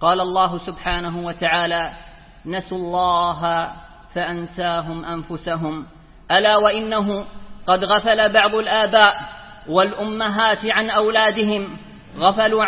قال الله سبحانه وتعالى: نسوا الله فأنساهم أنفسهم. ألا وإنه قد غفل بعض الآباء والأمهات عن أولادهم، غفلوا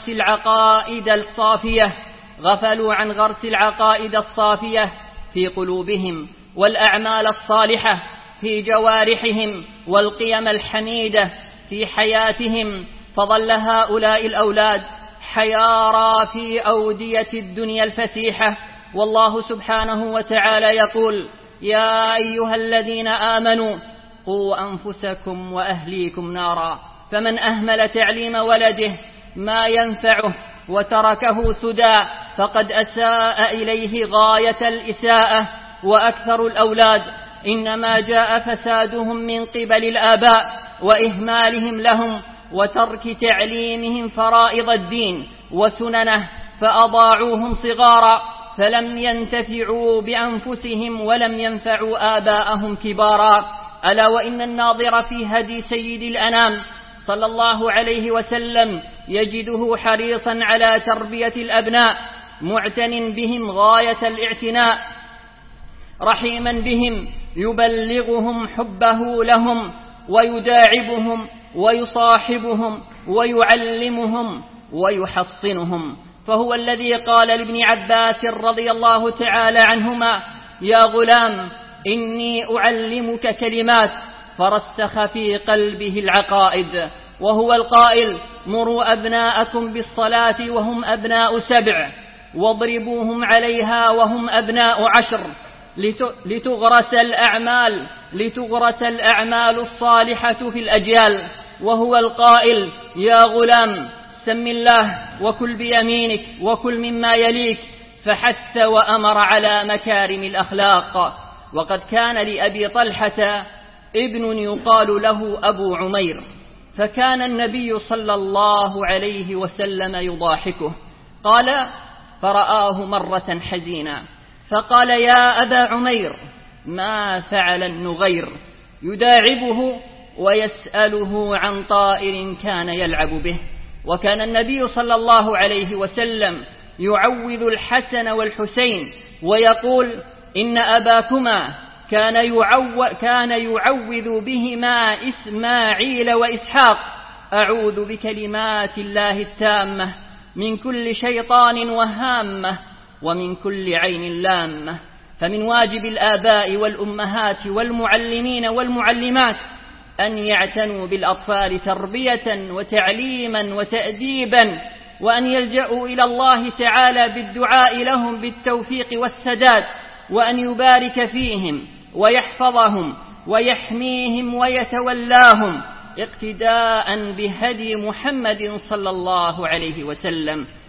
عن غرس العقائد الصافية في قلوبهم، والأعمال الصالحة في جوارحهم، والقيم الحميدة في حياتهم، فظل هؤلاء الأولاد حيارى في أودية الدنيا الفسيحة. والله سبحانه وتعالى يقول: يا أيها الذين آمنوا قوا أنفسكم وأهليكم نارا، فمن أهمل تعليم ولده ما ينفعه وتركه سدى فقد أساء إليه غاية الإساءة. وأكثر الأولاد إنما جاء فسادهم من قبل الآباء وإهمالهم لهم وترك تعليمهم فرائض الدين وسننه، فأضاعوهم صغارا فلم ينتفعوا بأنفسهم ولم ينفعوا آباءهم كبارا. ألا وإن الناظر في هدي سيد الأنام صلى الله عليه وسلم يجده حريصا على تربية الأبناء، معتن بهم غاية الاعتناء، رحيما بهم، يبلغهم حبه لهم ويداعبهم ويصاحبهم ويعلمهم ويحصنهم. فهو الذي قال لابن عباس رضي الله تعالى عنهما: يا غلام إني أعلمك كلمات، فرسخ في قلبه العقائد. وهو القائل: مروا أبناءكم بالصلاة وهم أبناء 7، واضربوهم عليها وهم أبناء 10، لتغرس الأعمال الصالحة في الأجيال. وهو القائل: يا غلام سم الله وكل بيمينك وكل مما يليك، فحث وأمر على مكارم الأخلاق. وقد كان لأبي طلحة ابن يقال له أبو عمير، فكان النبي صلى الله عليه وسلم يضاحكه. قال: فرآه مرة حزينا فقال: يا أبا عمير ما فعل النغير؟ يداعبه ويسأله عن طائر كان يلعب به. وكان النبي صلى الله عليه وسلم يعوذ الحسن والحسين ويقول: إن أباكما كان يعوذ بهما إسماعيل وإسحاق: أعوذ بكلمات الله التامة من كل شيطان وهامة ومن كل عين لامة. فمن واجب الآباء والأمهات والمعلمين والمعلمات أن يعتنوا بالأطفال تربية وتعليما وتأديبا، وأن يلجأوا إلى الله تعالى بالدعاء لهم بالتوفيق والسداد، وأن يبارك فيهم ويحفظهم ويحميهم ويتولاهم اقتداء بهدي محمد صلى الله عليه وسلم.